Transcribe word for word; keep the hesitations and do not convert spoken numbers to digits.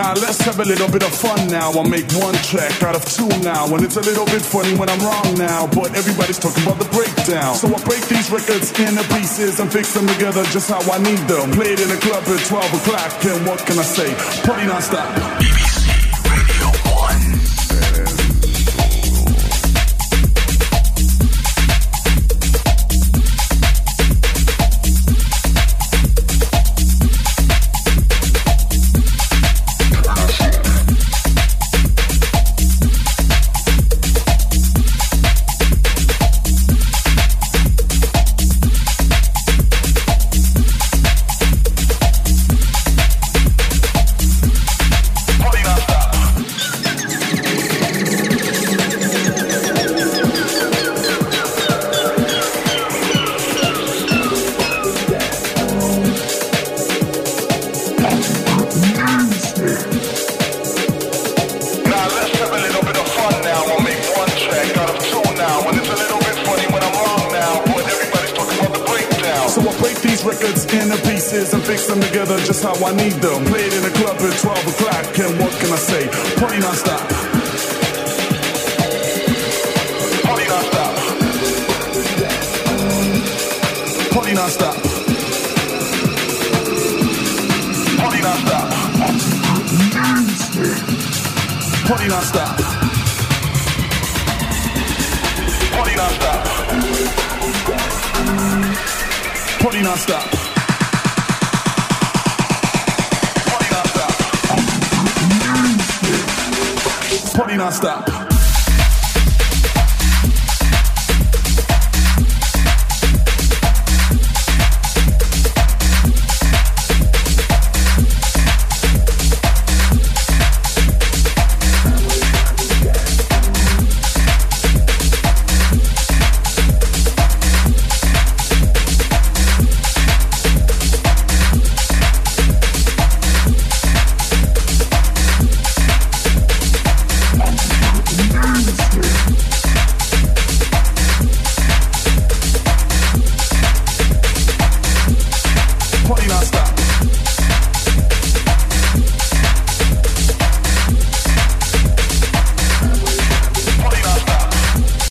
Now let's have a little bit of fun now. I'll make one track out of two now, and it's a little bit funny when I'm wrong now, but everybody's talking about the breakdown. So I break these records into pieces and fix them together just how I need them. Play it in a club at twelve o'clock, and what can I say? Party non-stop. B B C Radio one. Just how I need them. Play it in a club at twelve o'clock, and what can I say? Party non-stop. Party non-stop. Party non-stop. Party non-stop. Party non-stop. Party non-stop. Party non-stop. Party non-stop.